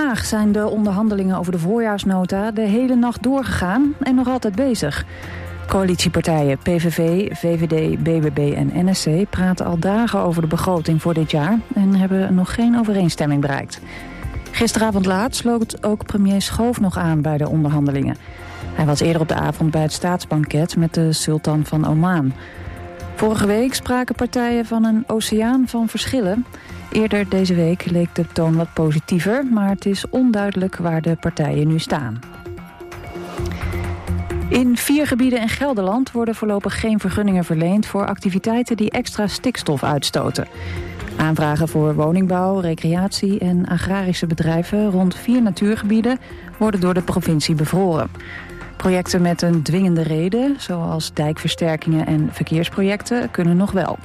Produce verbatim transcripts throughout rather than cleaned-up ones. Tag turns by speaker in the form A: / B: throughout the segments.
A: Haag zijn de onderhandelingen over de voorjaarsnota de hele nacht doorgegaan en nog altijd bezig. Coalitiepartijen P V V, V V D, B B B en N S C praten al dagen over de begroting voor dit jaar en hebben nog geen overeenstemming bereikt. Gisteravond laat sloot ook premier Schoof nog aan bij de onderhandelingen. Hij was eerder op de avond bij het staatsbanket met de sultan van Oman. Vorige week spraken partijen van een oceaan van verschillen. Eerder deze week leek de toon wat positiever, maar het is onduidelijk waar de partijen nu staan. In vier gebieden in Gelderland worden voorlopig geen vergunningen verleend voor activiteiten die extra stikstof uitstoten. Aanvragen voor woningbouw, recreatie en agrarische bedrijven rond vier natuurgebieden worden door de provincie bevroren. Projecten met een dwingende reden, zoals dijkversterkingen en verkeersprojecten, kunnen nog wel.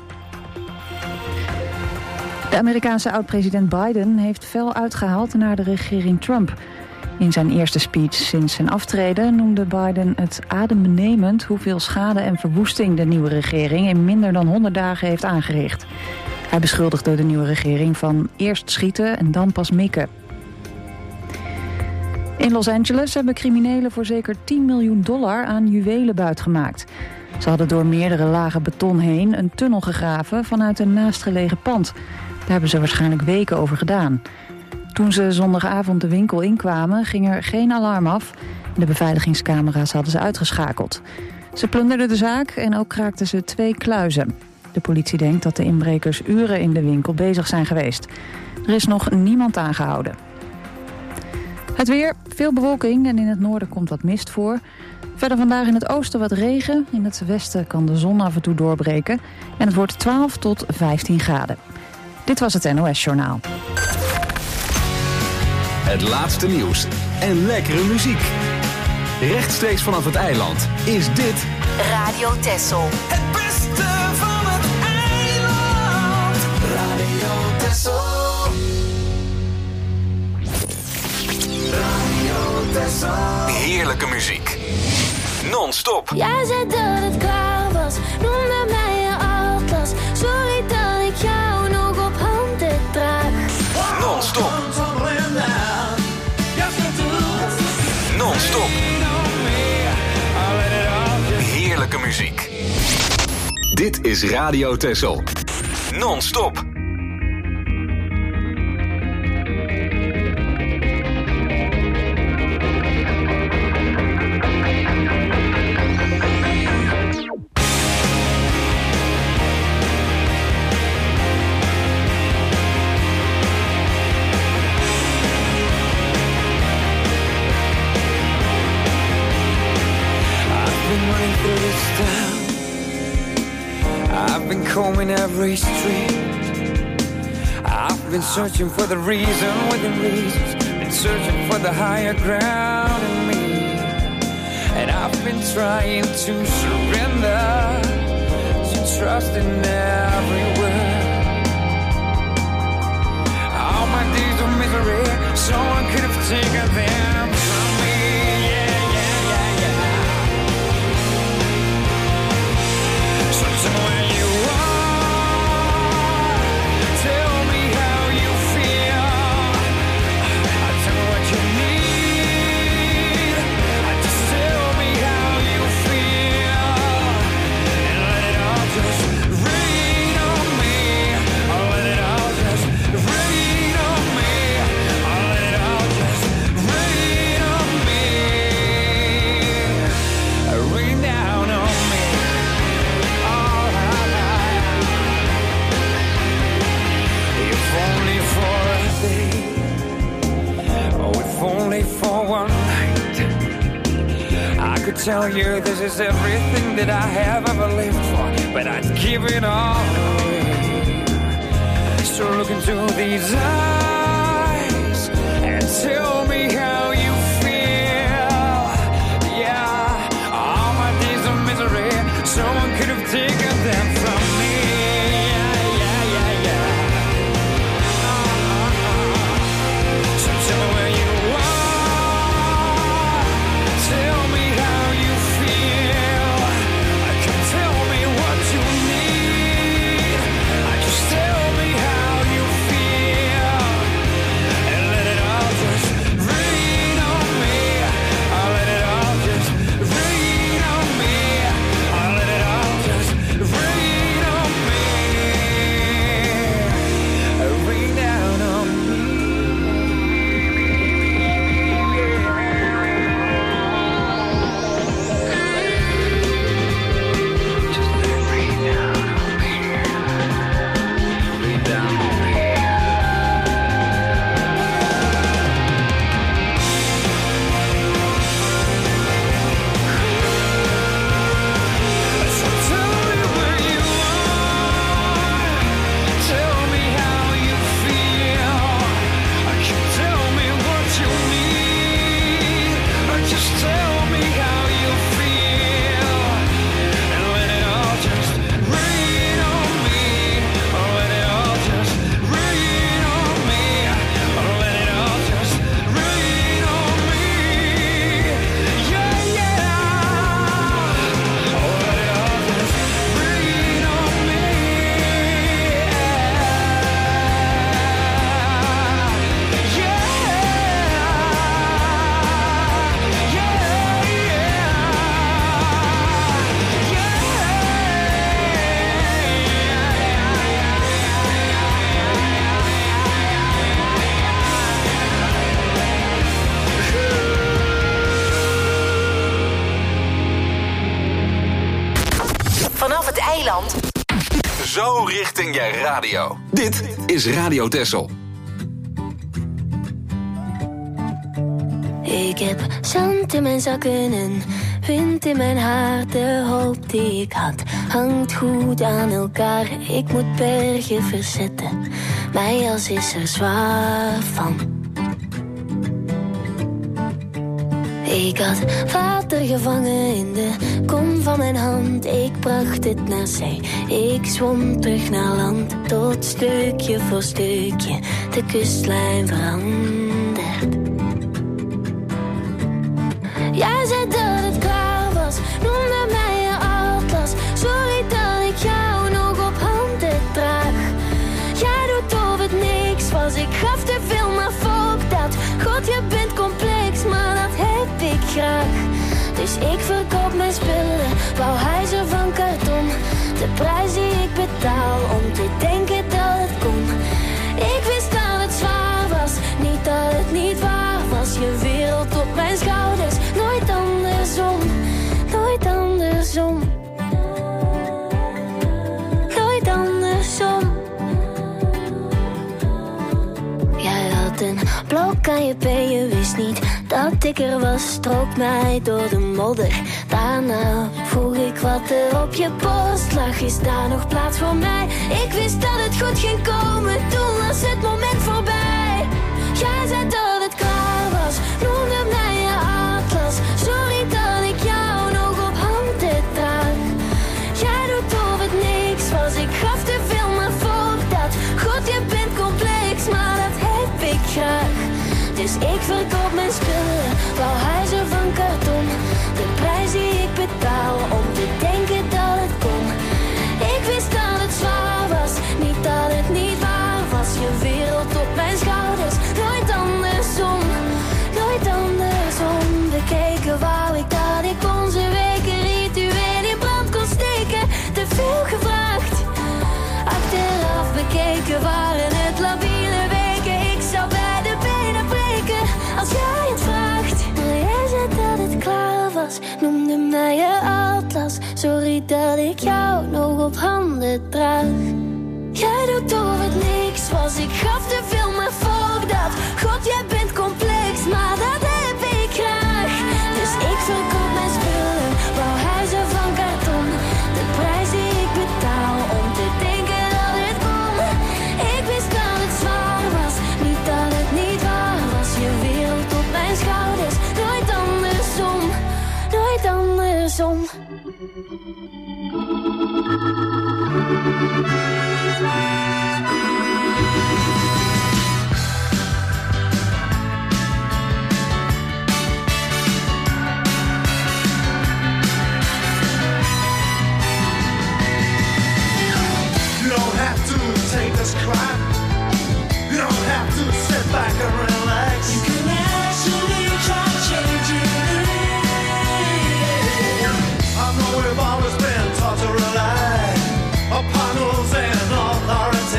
A: De Amerikaanse oud-president Biden heeft fel uitgehaald naar de regering Trump. In zijn eerste speech sinds zijn aftreden noemde Biden het adembenemend hoeveel schade en verwoesting de nieuwe regering in minder dan honderd dagen heeft aangericht. Hij beschuldigde de nieuwe regering van eerst schieten en dan pas mikken. In Los Angeles hebben criminelen voor zeker tien miljoen dollar aan juwelen buitgemaakt. Ze hadden door meerdere lagen beton heen een tunnel gegraven vanuit een naastgelegen pand. Daar hebben ze waarschijnlijk weken over gedaan. Toen ze zondagavond de winkel inkwamen, ging er geen alarm af. De beveiligingscamera's hadden ze uitgeschakeld. Ze plunderden de zaak en ook kraakten ze twee kluizen. De politie denkt dat de inbrekers uren in de winkel bezig zijn geweest. Er is nog niemand aangehouden. Het weer, veel bewolking en in het noorden komt wat mist voor. Verder vandaag in het oosten wat regen. In het westen kan de zon af en toe doorbreken. En het wordt twaalf tot vijftien graden. Dit was het N O S-journaal.
B: Het laatste nieuws en lekkere muziek. Rechtstreeks vanaf het eiland is dit
C: Radio Texel.
D: Het beste van het eiland. Radio Texel. Radio Texel.
B: heerlijke muziek. Non-stop.
E: Jij zei dat het klaar was, noemde mij je atlas. Sorry dat ik jou nog op handen draag.
B: Non-stop. Non-stop. Heerlijke muziek. Dit is Radio Texel. Non-stop.
F: I've been combing every street. I've been searching for the reason within reasons. Been searching for the higher ground in me. And I've been trying to surrender, to trust in every word. All my days of misery, someone could have taken them from me. Yeah, yeah, yeah, yeah. So tell me where you are, tell me how you feel, tell me what you need, just tell me how you feel, and let it all just rain on me, oh, let it all just rain on me, oh, let it all just rain on me, rain down on me. Only for a day, oh, if only for one night, I could tell you this is everything that I have ever lived for, but I'd give it all away. So look into these eyes and tell me how you feel. Yeah, all my days of misery, someone could have taken them from me. Tell me where you are, tell me how you feel, can tell me what you need, just tell me how you feel,
C: eiland.
B: Zo richting je radio. Dit is Radio Texel.
E: Ik heb zand in mijn zakken en wind in mijn haar. De hoop die ik had hangt goed aan elkaar. Ik moet bergen verzetten, mijn jas is er zwaar van. Ik had water gevangen in de kom van mijn hand. Ik bracht het naar zee, ik zwom terug naar land. Tot stukje voor stukje de kustlijn verandert. Jij zei dat het klaar was, noemde mij je atlas. Sorry dat ik jou nog op handen draag. Jij doet of het niks was, ik gaf te veel, maar fuck dat. God, je bent complex, maar dat heb ik graag. Dus ik verkoop mijn spullen, wou huizen van karton. De prijs die ik betaal om te denken dat het kon. Ik wist dat het zwaar was, niet dat het niet waar was. Je wereld op mijn schouders, nooit andersom, nooit andersom. Nooit andersom. Jij had een blok aan je been, je wist niet dat ik er was. Strook mij door de modder, daarna vroeg ik wat er op je borst lag. Is daar nog plaats voor mij? Ik wist dat het goed ging komen, toen was het moment voorbij. Jij zei dat het klaar was, noemde mij je atlas. Sorry dat ik jou nog op handen draag. Jij doet of het niks was, ik gaf te veel, maar fuck dat. God, je bent complex, maar dat heb ik graag. Dus ik verkoop mijn spullen, wou huizen van karton. De prijs die ik betaal om te denken dat het kon. Ik wist dat het zwaar was, niet dat het niet waar was. Je wereld op mijn schouders, nooit andersom, nooit andersom. Bekeken wou ik dat ik onze weken ritueel in brand kon steken. Te veel gevraagd, achteraf bekeken waren het labiele weken. Ik zou bij de benen breken als jij het vraagt. Maar jij zei dat het klaar was, noemde mij je atlas. Sorry dat ik jou nog op handen draag. Jij doet of het niks was, ik gaf te veel, maar fuck dat. God, jij bent complex, maar dat heb ik graag. Dus ik verkoop mijn spullen, wou huizen van karton. De prijs die ik betaal om te denken dat het kon. Ik wist dat het zwaar was, niet dat het niet waar was. Je wereld op mijn schouders, nooit andersom, nooit andersom.
D: You don't have to take this crap. You don't have to sit back and relax. You can actually try changing it. I know we've always been taught to rely upon rules and authority.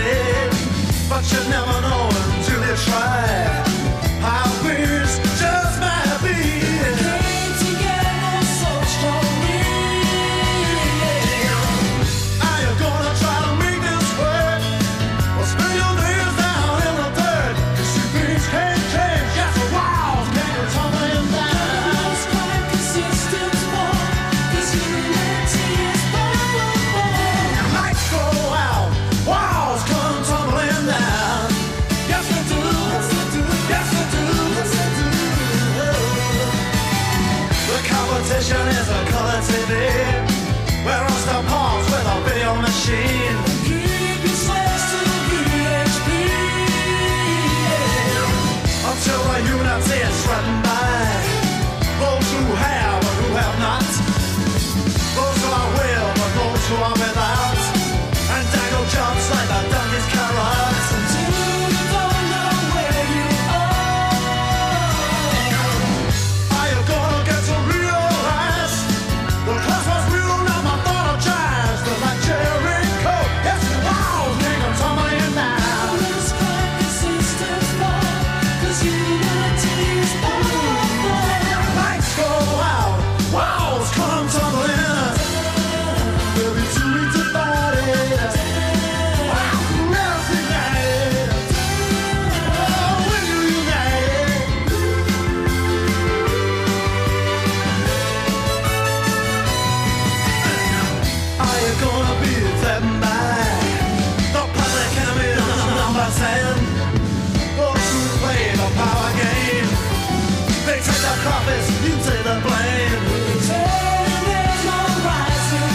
D: coffees, you take the blame. There's no rise in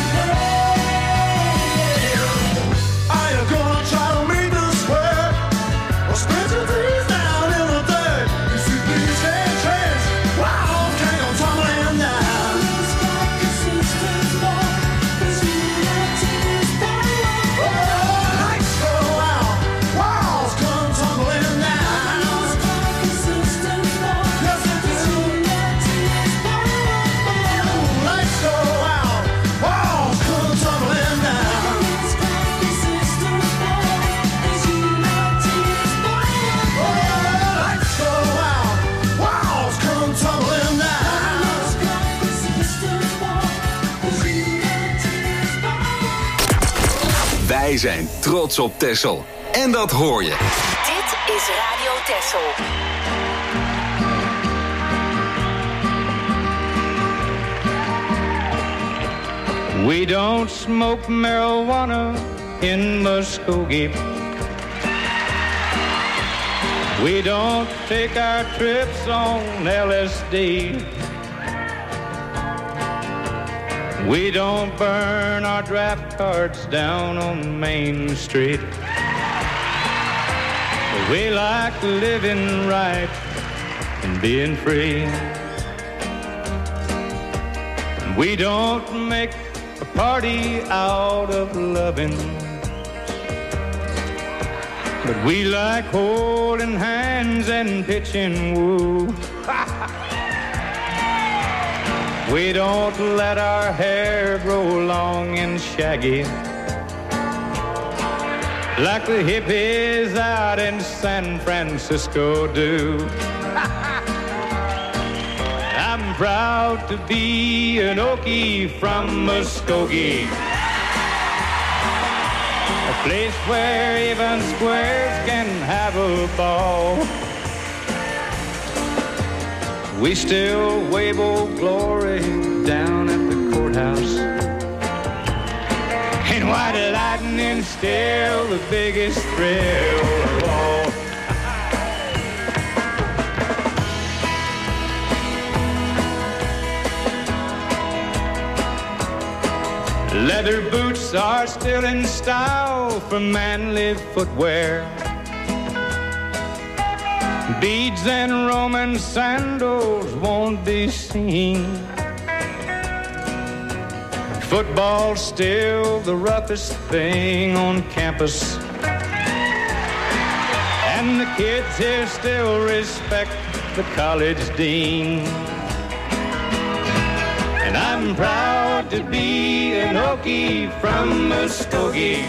D: are you gonna try to make this work? Or spread your things down in the dirt? You see these head trends, wow, can't go tumbling down. It's like a sister's love, this unity is power. Oh, lights go out, walls come tumbling down. It's like a sister's love, yes, this unity is power. Oh, lights go out, walls come tumbling down. It's like a sister's love, this unity is power. Oh, lights go out, walls come tumbling down. It's like a sister's love, this unity is power.
B: Wij zijn trots op Texel. En dat hoor je.
C: Dit is Radio Texel.
G: We don't smoke marijuana in Muskogee. We don't take our trips on L S D. We don't burn our draft cards down on Main Street. We like living right and being free. We don't make a party out of loving, but we like holding hands and pitching woo. We don't let our hair grow long and shaggy like the hippies out in San Francisco do. I'm proud to be an Okie from Muskogee, a place where even squares can have a ball. We still wave old glory down at the courthouse, and white lightning still the biggest thrill of all. Leather boots are still in style for manly footwear. Beads and Roman sandals won't be seen. Football's still the roughest thing on campus, and the kids here still respect the college dean. And I'm proud to be an Okie from Muskogee,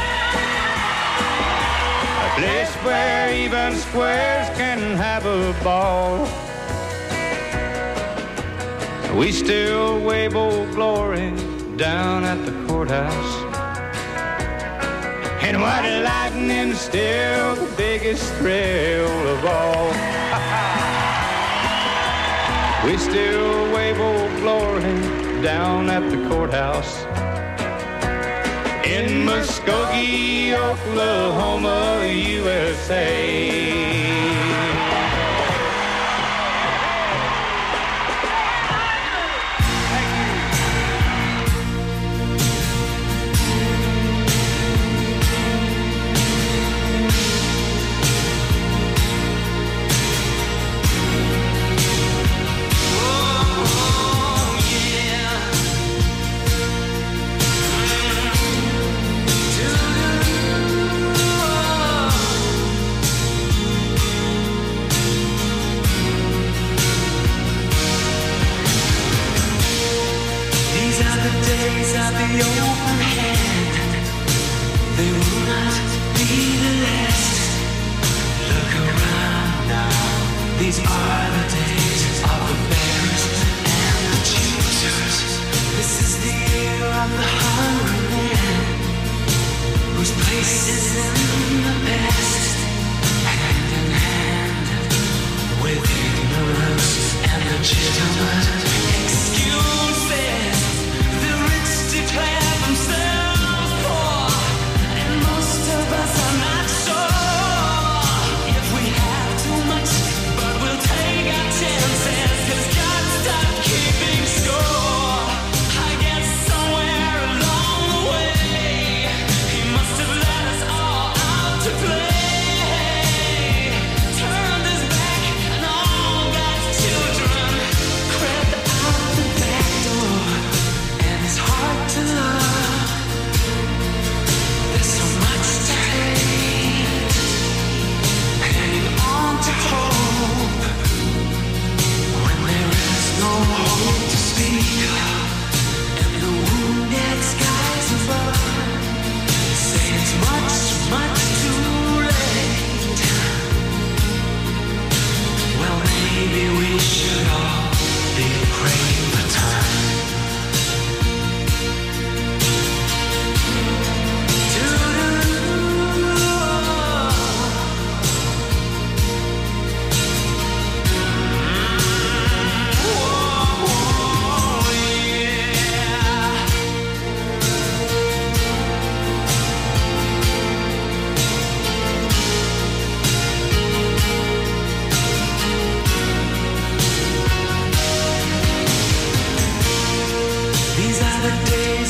G: a place where even squares can have a ball. We still wave old glory down at the courthouse, and white lightning's still the biggest thrill of all. We still wave old glory down at the courthouse in Muskogee, Oklahoma, U S A.
D: If we have too much, but we'll take our chances, 'cause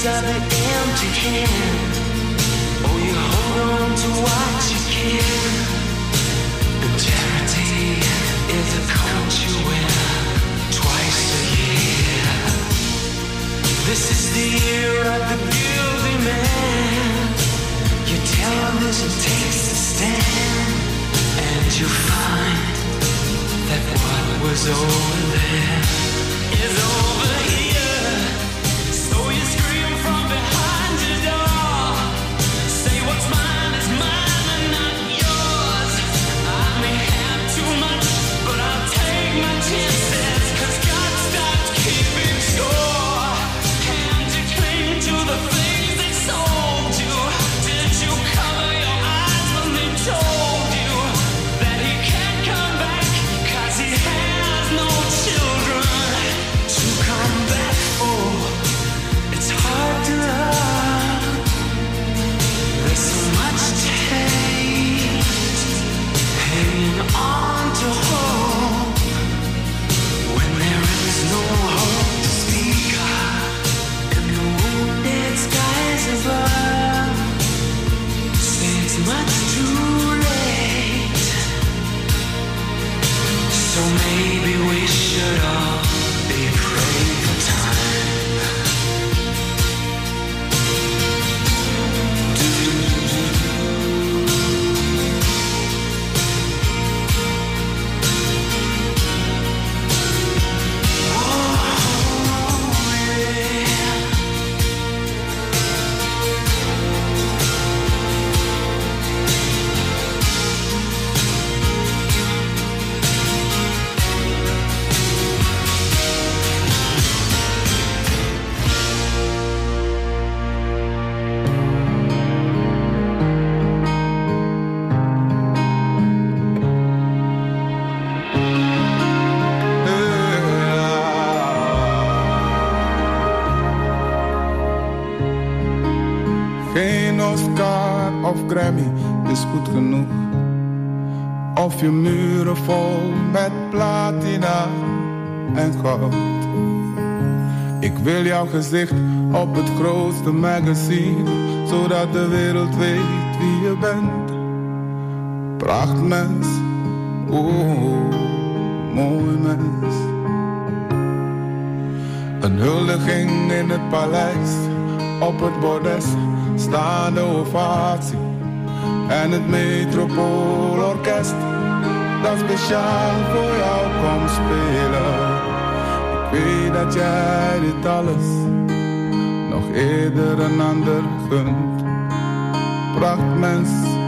H: of the empty hand. Oh, you hold on to what you can. And charity is a coat you wear twice a year. This is the year of the guilty man. Your television takes a stand, and you find that what was over there is over here. So you scream from behind your door. Say what's mine is mine and not yours. I may have too much, but I'll take my chances, 'cause God stopped keeping score. And you cling to the things that sold you. Did you cover your eyes when they told you that he can't come back, 'cause he has no children to come back for? It's hard to love. There's so much taste hanging on to hope when there is no hope to speak of in the wounded skies above. Say it's much too late. So maybe we should all be praying for time.
I: Geen Oscar of Grammy is goed genoeg. Of je muren vol met platina en goud. Ik wil jouw gezicht op het grootste magazine, zodat de wereld weet wie je bent. Prachtmens, oh, mooi mens. Een huldiging in het paleis, op het bordes staande ovatie. En het Metropoolorkest dat speciaal voor jou komt spelen. Ik weet dat jij dit alles nog eerder een ander gunt. Prachtmens,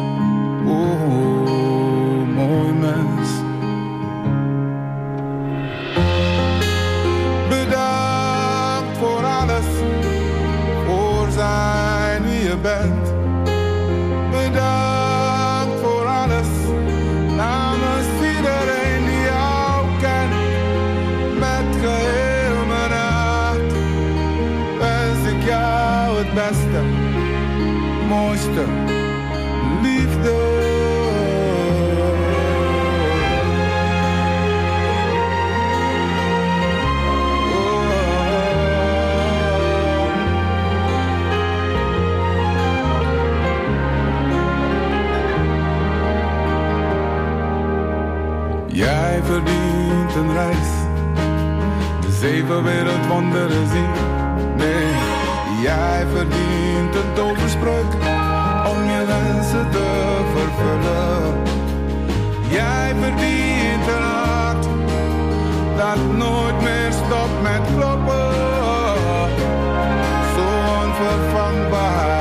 I: oh, mooi mens. Bedankt voor alles, voor zijn wie je bent. Bedankt voor alles, namens iedereen die jou kent. Met geheel mijn hart wens ik jou het beste, mooiste, liefde. Jij verdient een reis, de zeven wereldwonderen zien. Nee, jij verdient een toverspreuk om je wensen te vervullen. Jij verdient een hart dat nooit meer stopt met kloppen. Zo onvervangbaar.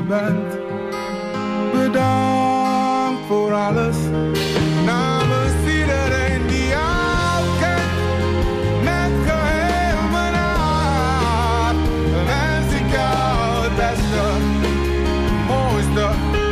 I: bent. Bedankt voor alles. Namens iedereen die jou kent. Met geheel mijn hart wens ik jou het beste, mooiste.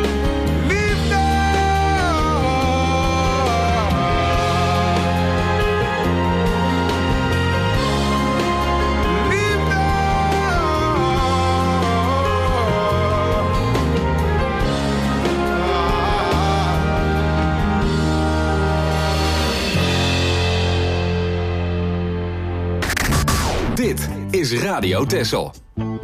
B: Dit is Radio Texel.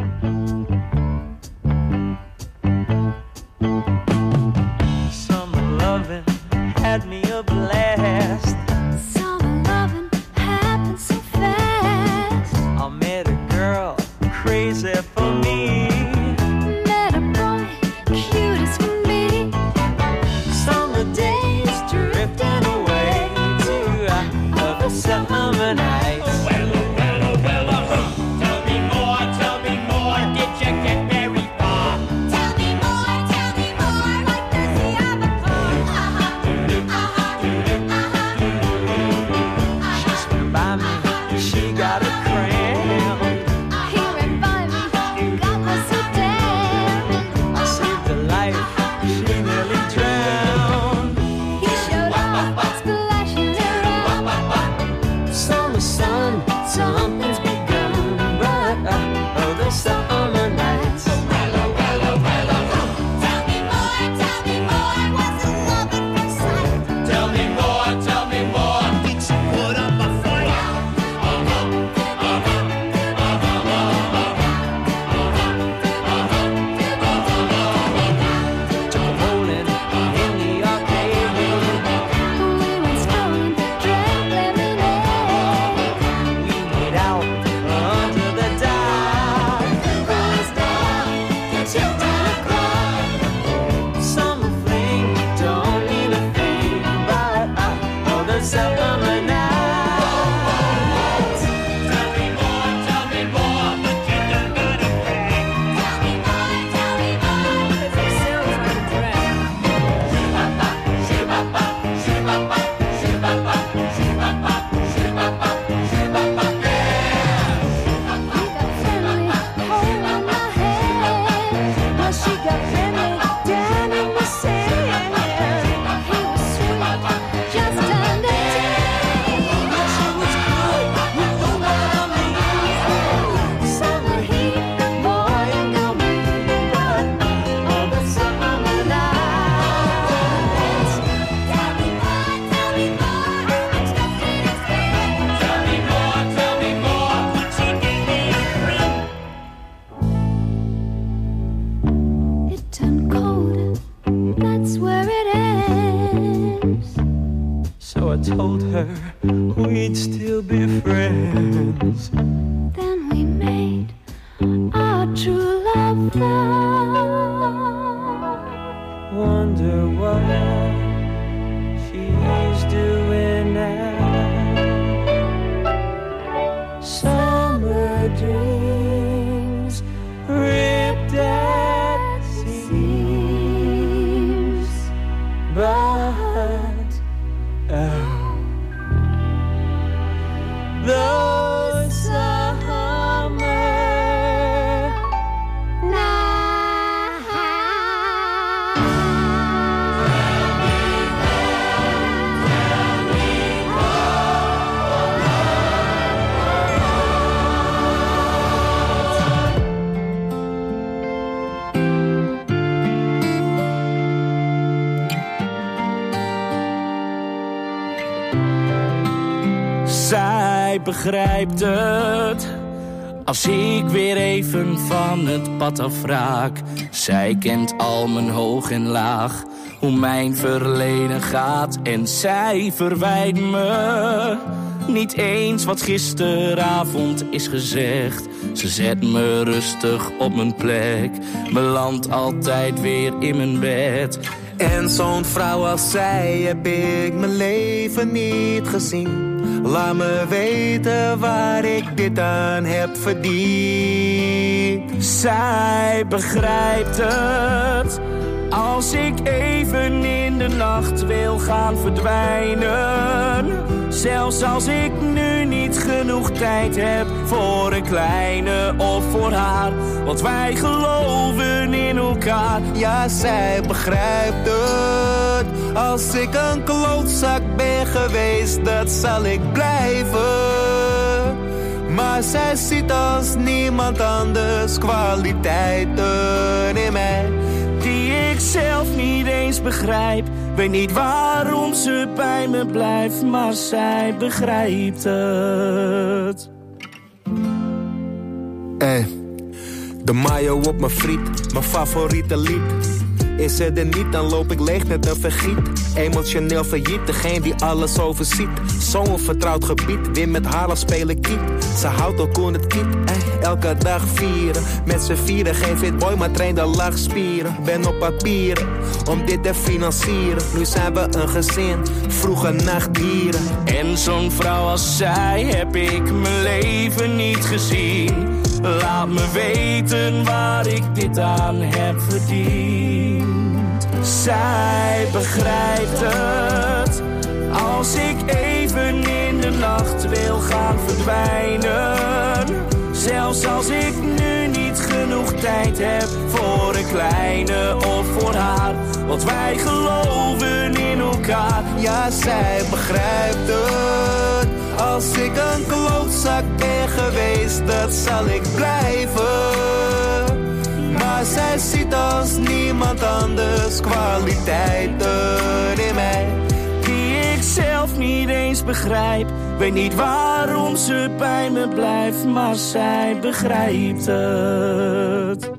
J: Summer loving had me a blast.
E: Summer loving happened so fast.
J: I met a girl crazy for me.
E: Met a boy cute as can be.
J: Summer days drifting away to uh, the summer nights. Told her we'd still be friends.
E: Then we made our true love vow.
J: Wonder what she's doing now. Summer dreams ripped at seams, but oh, those summer
E: nights.
K: Zij begrijpt het als ik weer even van het pad afraak. Zij kent al mijn hoog en laag, hoe mijn verleden gaat. En zij verwijt me niet eens wat gisteravond is gezegd. Ze zet me rustig op mijn plek, belandt altijd weer in mijn bed.
L: En zo'n vrouw als zij heb ik mijn leven niet gezien. Laat me weten waar ik dit aan heb verdiend.
K: Zij begrijpt het. Als ik even in de nacht wil gaan verdwijnen. Zelfs als ik nu niet genoeg tijd heb voor een kleine of voor haar. Want wij geloven in elkaar.
L: Ja, zij begrijpt het. Als ik een klootzak ben geweest, dat zal ik blijven. Maar zij ziet als niemand anders kwaliteiten in mij
K: die ik zelf niet eens begrijp. Weet niet waarom ze bij me blijft, maar zij begrijpt het.
L: Hey, de mayo op mijn friet, mijn favoriete lied. Is ze er niet, dan loop ik leeg met een vergiet. Emotioneel failliet, degene die alles overziet. Zo'n vertrouwd gebied, weer met haar spelen kiet. Ze houdt ook in het kiet, eh, elke dag vieren. Met z'n vieren, geen fitboy, maar trainde lachspieren. Ben op papieren, om dit te financieren. Nu zijn we een gezin, vroege nachtdieren.
K: En zo'n vrouw als zij heb ik mijn leven niet gezien. Laat me weten waar ik dit aan heb verdiend. Zij begrijpt het. Als ik even in de nacht wil gaan verdwijnen. Zelfs als ik nu niet genoeg tijd heb voor een kleine of voor haar. Want wij geloven in elkaar.
L: Ja, zij begrijpt het. Als ik een klootzak ben geweest, dat zal ik blijven. Maar zij ziet als niemand anders kwaliteiten in mij
K: die ik zelf niet eens begrijp. Weet niet waarom ze bij me blijft, maar zij begrijpt het.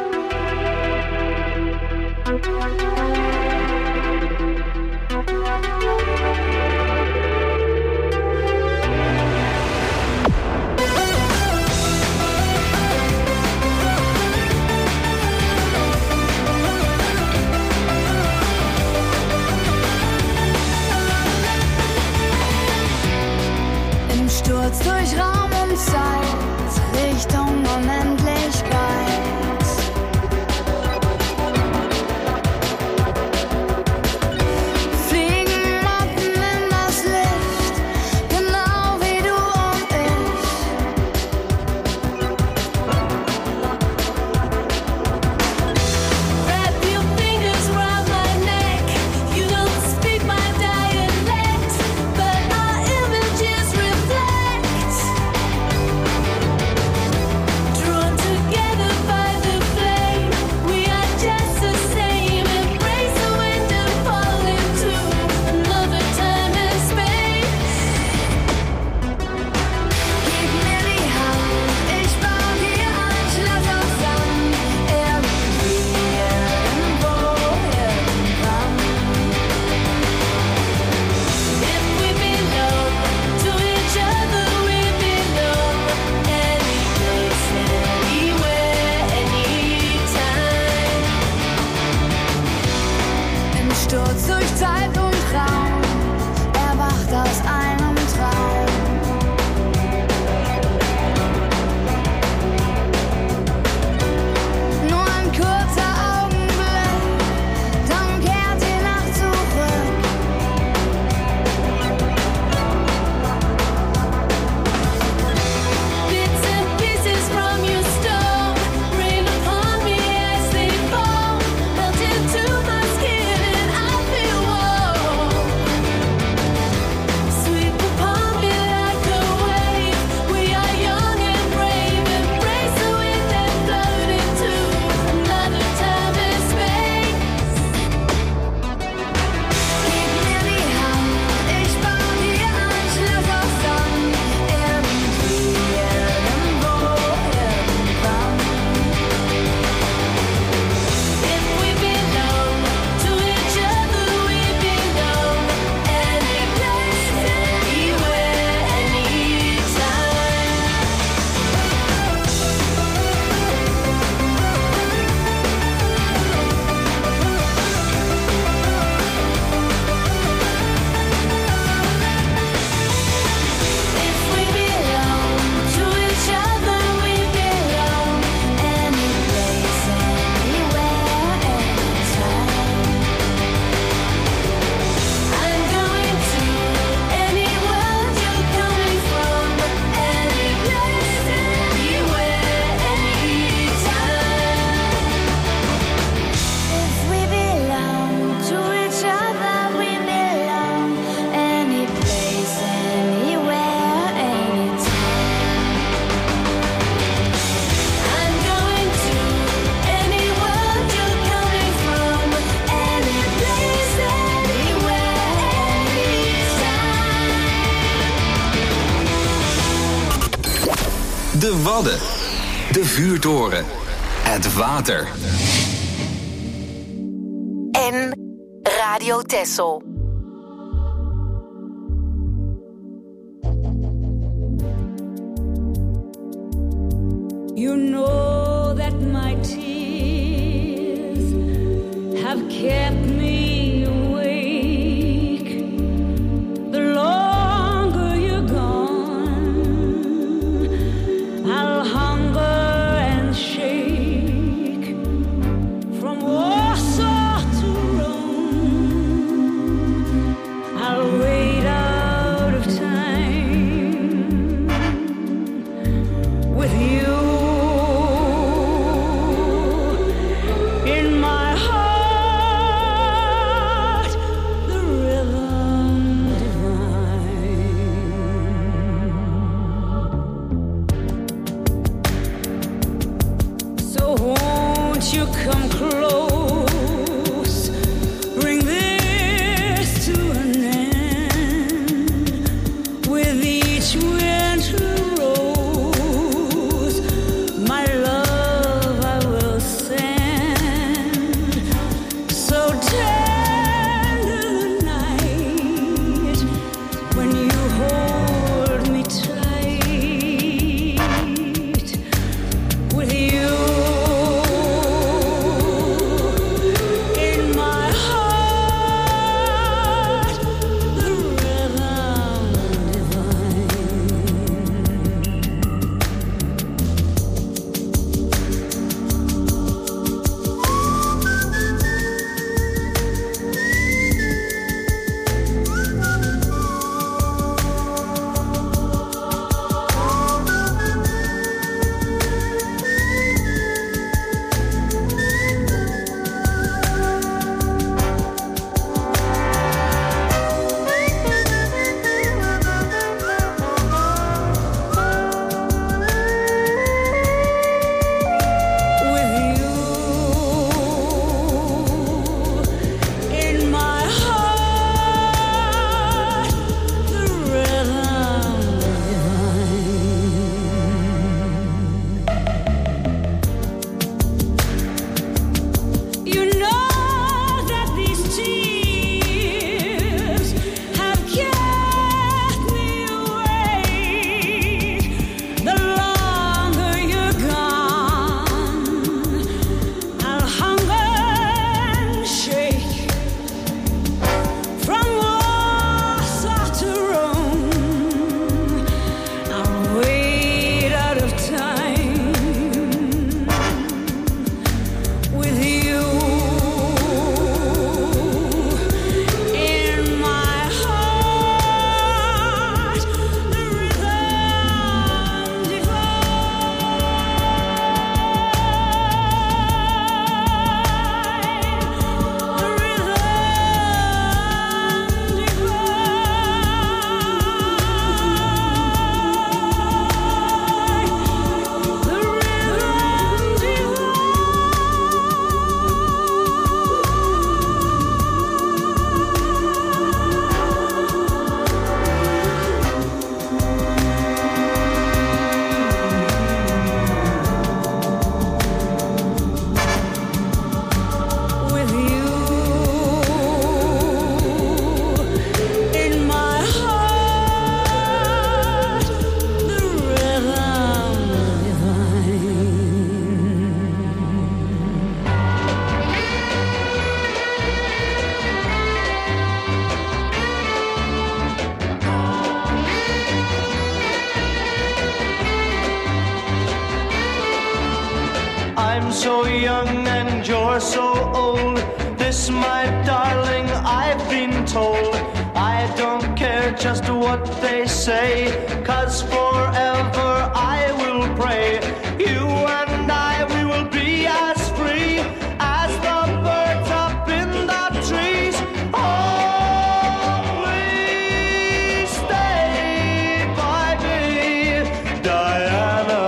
M: Sturz durch Raum und Zeit, Richtung Unendlichkeit. Fliegen Motten in das Licht, genau wie du und ich. Wrap your fingers round my neck, you don't speak my dialect, but our images reflect.
B: De Wadden. De vuurtoren. Het water.
C: En Radio Texel.
N: You know that my tears have kept me awake. The longer you're gone, I'll hunger and shake. From Warsaw to Rome, I'll wait out of time with you. Come close, bring this to an end. With each winter rose, my love I will send. So tender the night when you hold me tight. With you
J: I'm so young and you're so old. This, my darling, I've been told. I don't care just what they say, 'cause forever I will pray. You and I, we will be as free as the birds up in the trees. Oh, please stay by me, Diana.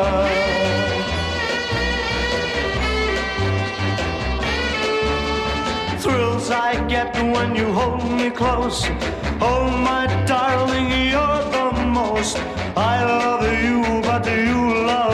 J: Thrills I get when you hold me close. Oh, my darling, you're the most. I love you, but you love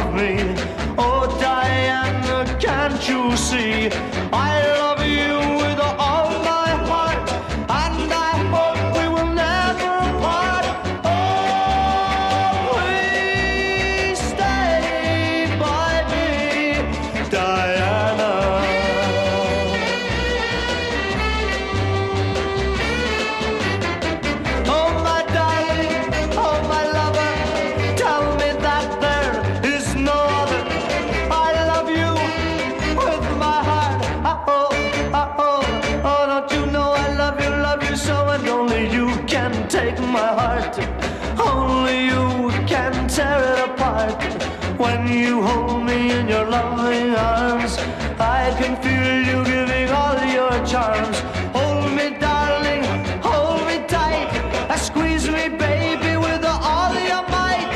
J: break my heart. Only you can tear it apart. When you hold me in your loving arms, I can feel you giving all your charms. Hold me, darling, hold me tight. Squeeze me, baby, with all your might.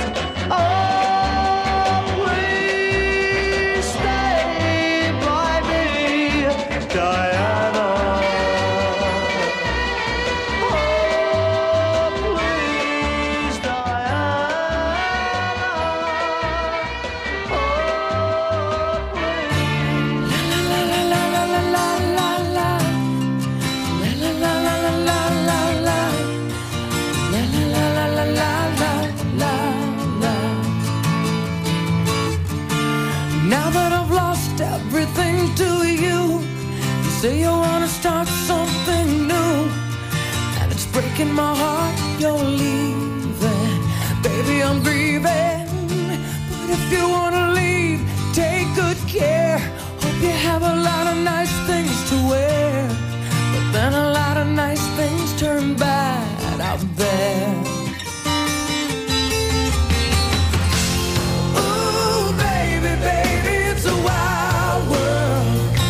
J: Oh, please stay by me, Diana.
H: Say you wanna start something new, and it's breaking my heart you're leaving. Baby, I'm grieving, but if you wanna leave, take good care. Hope you have a lot of nice things to wear, but then a lot of nice things turn bad out there. Ooh, baby, baby, it's a wild world.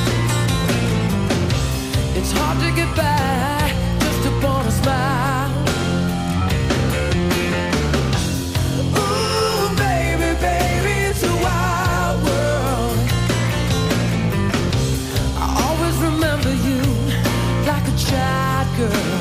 H: It's hard to get by just upon a smile. Ooh, baby, baby, it's a wild world. I always remember you like a child girl.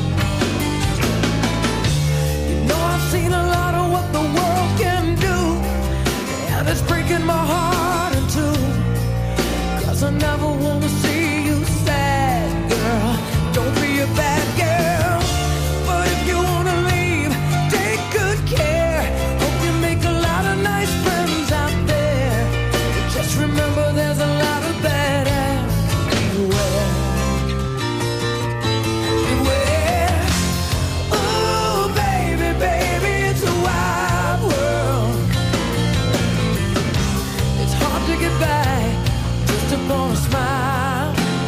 H: You know I've seen a lot of what the world can do, and it's breaking my heart in two. 'Cause I never wanna see you sad, girl. Don't be a bad girl. But if you wanna leave, take good care. Hope you make a lot of nice friends out there. But just remember there's a lot of bad ass. Beware. Beware. Ooh, baby, baby, it's a wild world. It's hard to get by just upon a smile.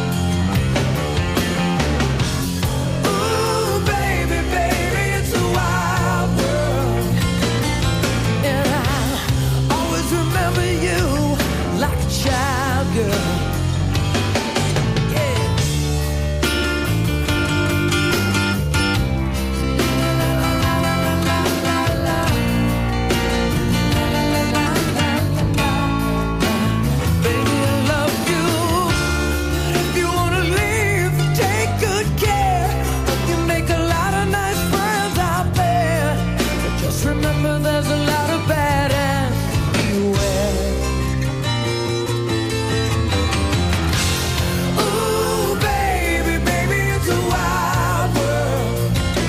H: Ooh, baby, baby, it's a wild world. And I'll always remember you like a child girl. Yeah. Baby, I love you. But if you wanna leave, take good care. Hope you make a lot of nice friends out there. But just remember there's a lot of bad ass. Beware. Ooh, baby, baby, it's a wild world.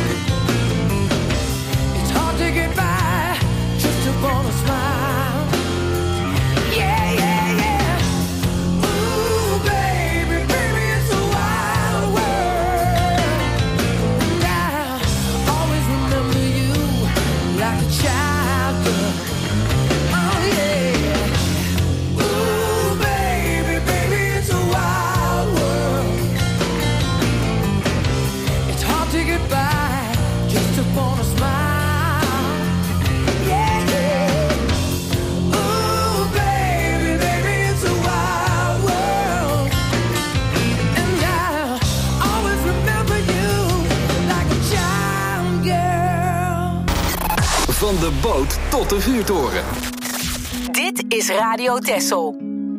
H: It's hard to get by just upon a smile. Yeah, yeah, yeah. Ooh, baby, baby, it's a wild world. And I'll always remember you like a child girl. Oh, yeah. Ooh, baby, baby, it's a wild world. It's hard to get by just upon a smile. Yeah, yeah. Ooh, baby, baby, it's a wild world. And I'll always remember you like a child girl.
B: Van de boot tot de vuurtoren.
C: Dit is Radio Texel.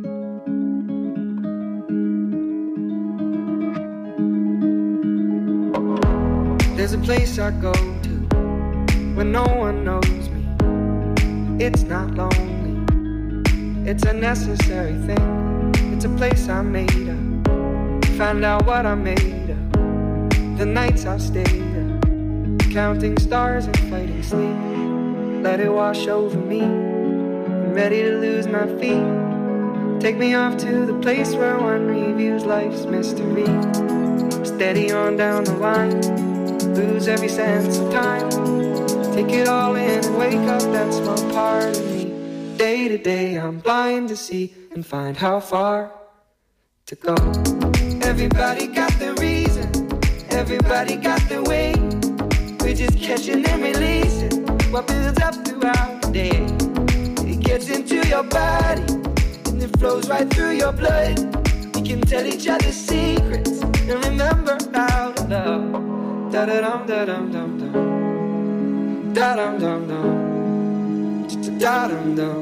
O: There's a place I go to when no one knows me. It's not lonely, it's a necessary thing. It's a place I made up, find out what I made of. The nights I've stayed up, counting stars and fighting sleep. Let it wash over me, I'm ready to lose my feet. Take me off to the place where one reviews life's mystery. Steady on down the line, lose every sense of time. Take it all in and wake up that small part of me. Day to day I'm blind to see and find how far to go. Everybody got their reason, everybody got their way. We're just catching and releasing what builds up throughout the day. It gets into your body and it flows right through your blood. We can tell each other secrets and remember how to love. Da da dum da dum dum dum. Da dum dum dum. Da dum dum.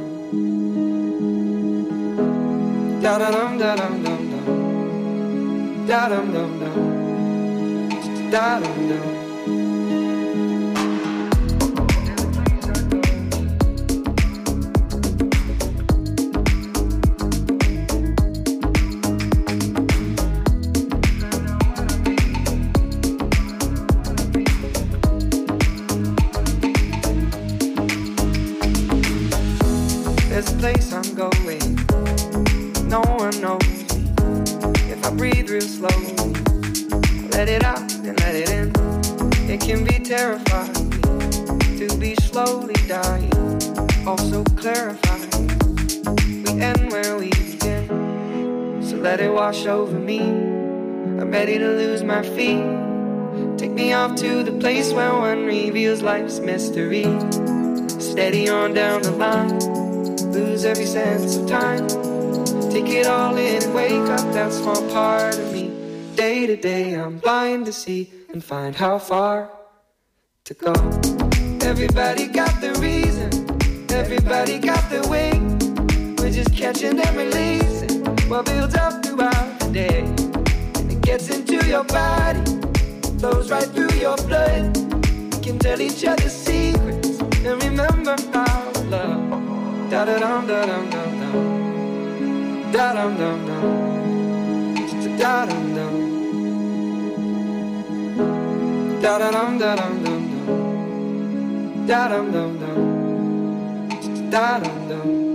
O: Da da dum da dum dum dum. Da dum dum dum. Da dum dum. There's a place I'm going, no one knows me. If I breathe real slowly, let it out and let it in. It can be terrifying to be slowly dying, also clarifying. We end where we begin, so let it wash over me. I'm ready to lose my feet. Take me off to the place where one reveals life's mystery. Steady on down the line, lose every sense of time. Take it all in and wake up that small part of me. Day to day I'm blind to see and find how far to go. Everybody got the reason, everybody got the way. We're just catching and releasing what builds up throughout the day. And it gets into your body, flows right through your blood. We can tell each other secrets and remember how to love. Da da dum da dum dum dum. Da dum dum dum. Da dum dum. Da da dum da dum dum dum. Da dum dum dum. Da dum dum.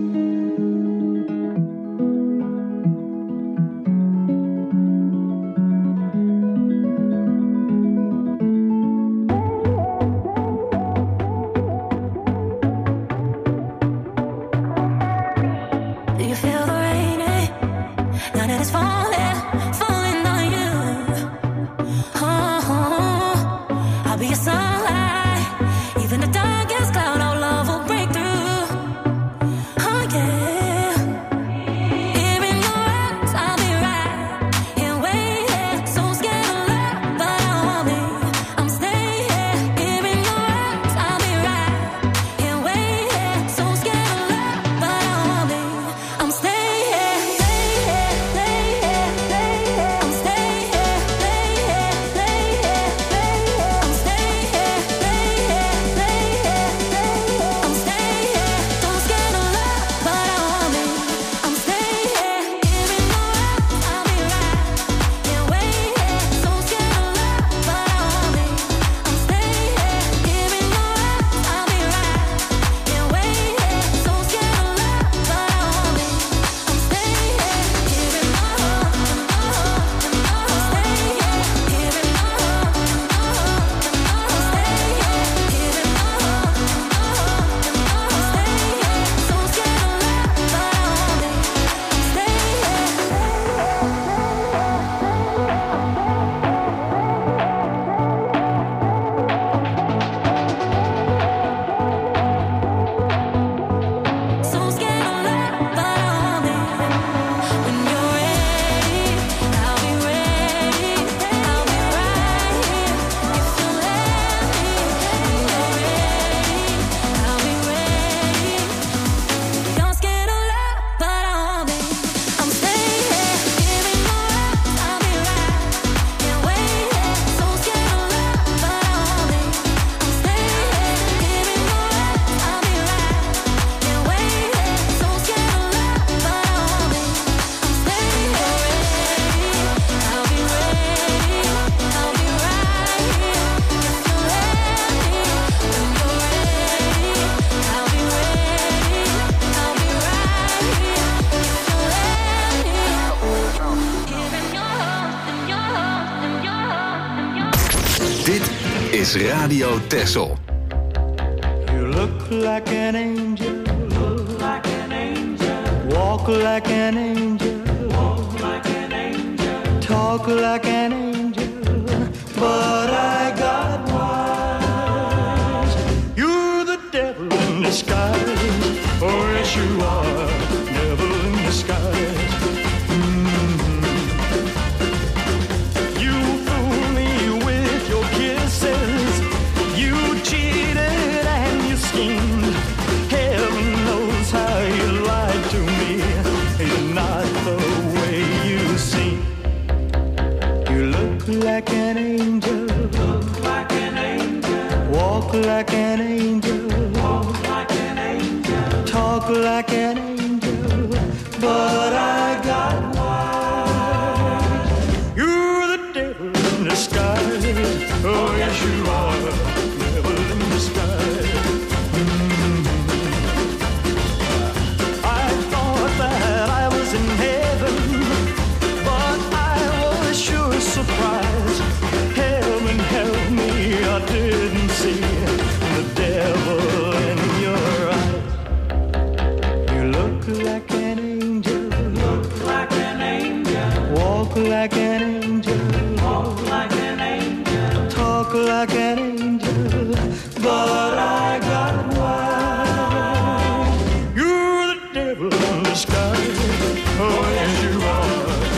B: is Radio Texel.
D: You look like an angel, look like an angel. Walk like an angel, walk like an angel. Talk like an angel, but I got my disguise. Oh, yes, you are, devil in disguise. Mm-hmm. You fooled me with your kisses. You cheated and you schemed. Heaven knows how you lied to me. You're not the way you seem. You look like an angel. Look like an angel. Walk like an angel. Walk like an angel. Talk like an angel. But I got wise. You're the devil in disguise. Oh, yes, you are. Devil in disguise. Mm-hmm. I thought that I was in heaven, but I was sure surprised. Heaven help me, I didn't see the devil in your eyes. You look like an angel. Look like an angel. Walk like an angel. Walk like an angel. Talk like an angel. But I got wise. You're the devil in disguise. Oh, yes, you are.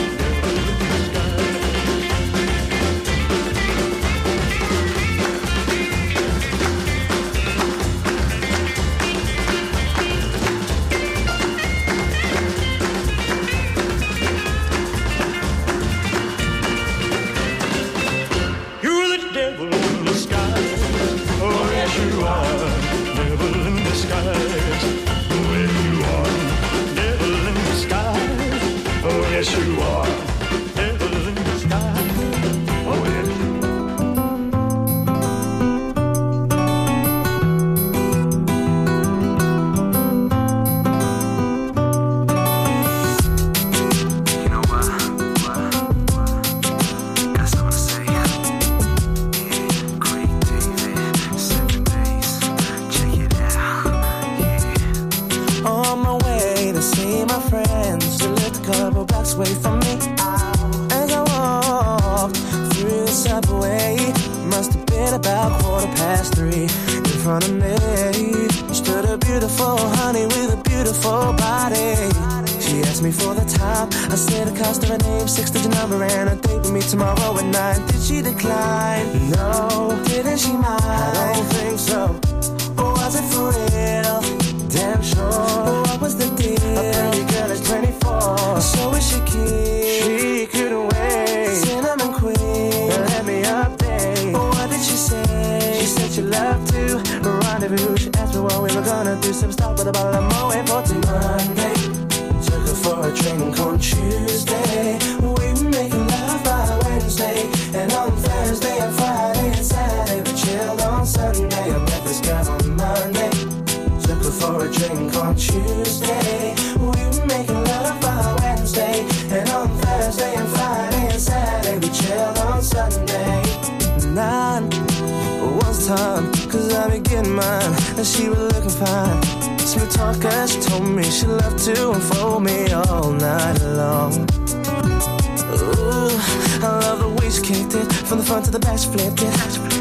D: You're the devil in disguise. Oh, yes, you are. Devil in disguise. Oh, yes, you are. Devil in disguise. Oh, yes, you are. Devil in disguise. Oh, yes, you
H: You know what? Got something to say. Great David, seven days. Check it out. Yeah.
P: On my way to see my friends, who lived a couple blocks away from me. As I walked through the subway, must have been about quarter past three. In front of me stood a beautiful honey with a beautiful body. She asked me for the time. I said the cost of her name, six-digit number, and a date with me tomorrow at nine. Did she decline? No. Didn't she mind? I don't think so. Or was it for real? Damn sure. What was the deal? A pretty girl is twenty-four. So is she cute? She couldn't wait. Cinnamon queen. Let me update. What did she say? She said she loved to rendezvous. She asked me what we were gonna do. Some stop with a bottle of Moet for till Monday. Took her for a drink on Tuesday. We were making love by Wednesday. And on Thursday and Friday and Saturday we chilled on Sunday. I met this girl on Monday. Took her for a drink on Tuesday. We were making love by Wednesday. And on Thursday and Friday and Saturday we chilled on Sunday. Nine was time, cause I be getting mine. And she was looking fine. Smooth talker, she told me she loved to unfold me all night long. Ooh, I love the way she kicked it. From the front to the back she flipped it.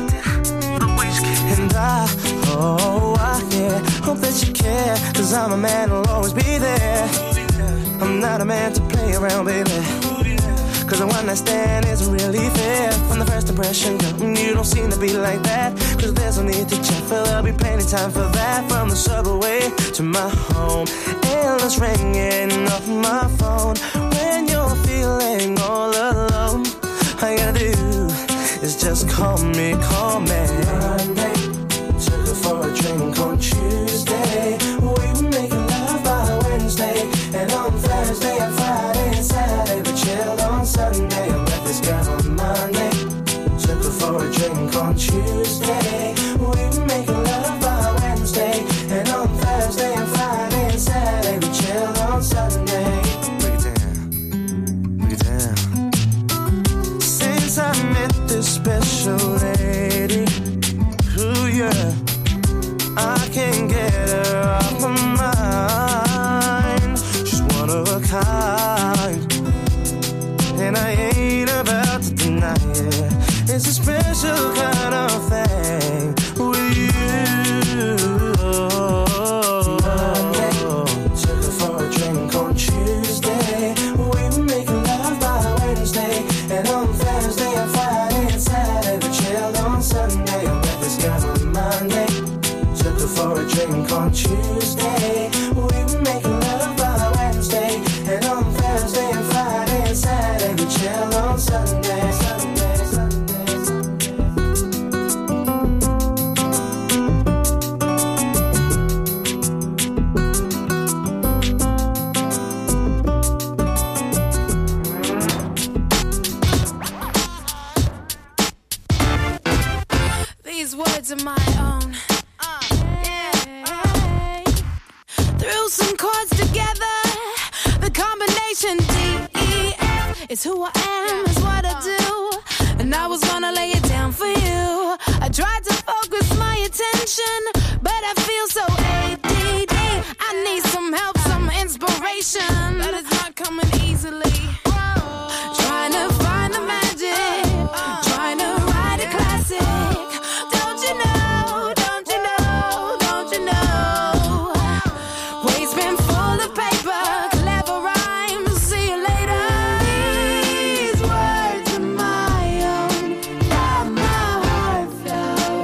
P: And I, oh, I, yeah, hope that you care. Cause I'm a man who'll always be there. I'm not a man to play around, baby. Cause a one night stand isn't really fair. From the first impression, girl, you don't seem to be like that. Cause there's no need to check, for there'll be plenty time for that. From the subway to my home, endless ringing off my phone. When you're feeling all alone, all you gotta do is just call me, call me. Monday, took her for a drink on Tuesday. We were making love by Wednesday. And on Thursday and Friday and Saturday we chilled on Sunday. I met this girl on Monday. Took her for a drink on Tuesday. We were making love by Wednesday. And on Thursday and Friday and Saturday we chilled on Sunday. Break it down, break it down. Since I met this special lady, ooh yeah, I can't get her off my mind. She's one of a kind, and I ain't about to deny it. It's a special kind of thing with you. for a drink on Tuesday. We were making love by Wednesday, and on Thursday and Friday and Saturday we chill on Sunday, Sunday, Sunday, Sunday.
Q: These words are my own. Uh, yeah. Threw some chords together. The combination D E F is who I am, is what I do. And I was gonna lay it down for you. I tried to focus my attention, but I feel so A D D. I need some help, some inspiration, but it's not coming easily. Trying to find the magic, trying to write a classic. Don't you know, don't you know, don't you know? Waste bin full of paper, clever rhymes, see you later. These words are my own, from my heart flow.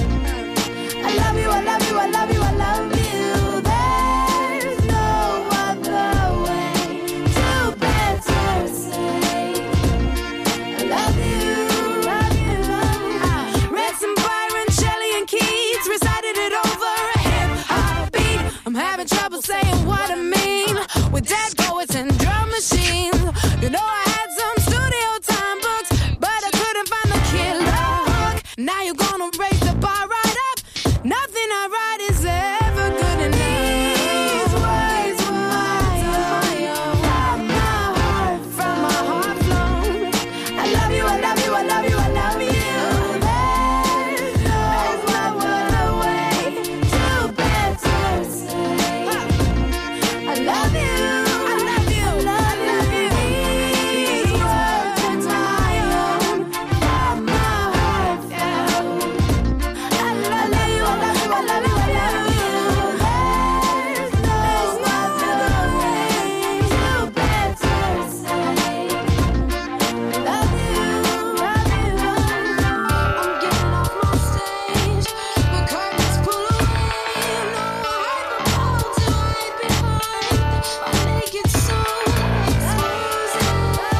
Q: I love you, I love you, I love you, I love you. There's no other way to better say I love you, love you, love you. Read some Byron, Shelley and Keats, recited it over a hip hop beat. I'm having trouble saying what I mean with dead poets and drum machines. You know I had some studio time books, but I couldn't find the killer hook. Now you're gonna raise the bar right up. Nothing I write is ever good enough. These words were my own, from my heart, from my heart flown. I love you, I love you, I love you, I love you. There's no other way to better say I love you, I love you, love you. These words are my own, from my heart flown. I love you, I love you, I love you, I love you. There's no other way to better say I love you, love you, love you. I'm getting off my stage, the curtains pull away. No, I hope to hide behind my naked soul, exposing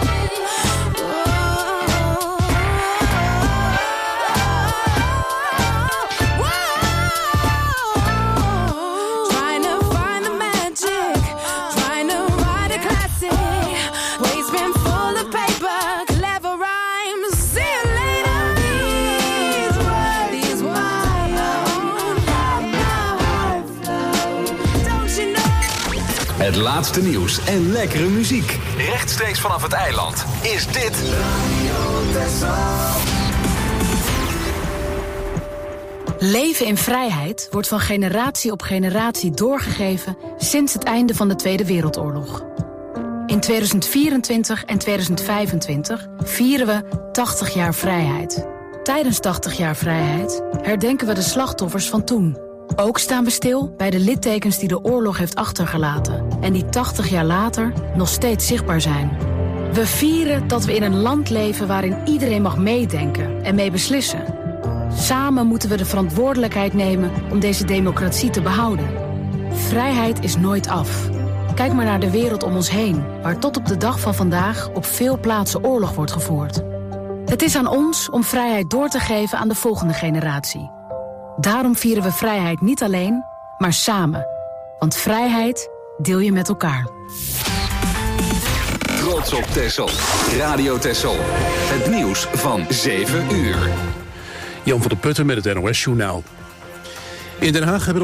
Q: Trying to find the magic, trying to write a classic. Waste bin full of paper, clever rhymes. See you later. These words, these words are my own, from my heart flow. Don't you know?
B: Het laatste nieuws en lekkere muziek. Rechtstreeks vanaf het eiland is dit...
R: Leven in vrijheid wordt van generatie op generatie doorgegeven sinds het einde van de Tweede Wereldoorlog. In tweeduizend vierentwintig en tweeduizend vijfentwintig vieren we tachtig jaar vrijheid. Tijdens tachtig jaar vrijheid herdenken we de slachtoffers van toen. Ook staan we stil bij de littekens die de oorlog heeft achtergelaten en die tachtig jaar later nog steeds zichtbaar zijn. We vieren dat we in een land leven waarin iedereen mag meedenken en mee beslissen. Samen moeten we de verantwoordelijkheid nemen om deze democratie te behouden. Vrijheid is nooit af. Kijk maar naar de wereld om ons heen, waar tot op de dag van vandaag op veel plaatsen oorlog wordt gevoerd. Het is aan ons om vrijheid door te geven aan de volgende generatie. Daarom vieren we vrijheid niet alleen, maar samen. Want vrijheid deel je met elkaar.
B: Trots op Texel. Radio Texel. Het nieuws van zeven uur.
S: Jan van der Putten met het N O S Journaal. In Den Haag hebben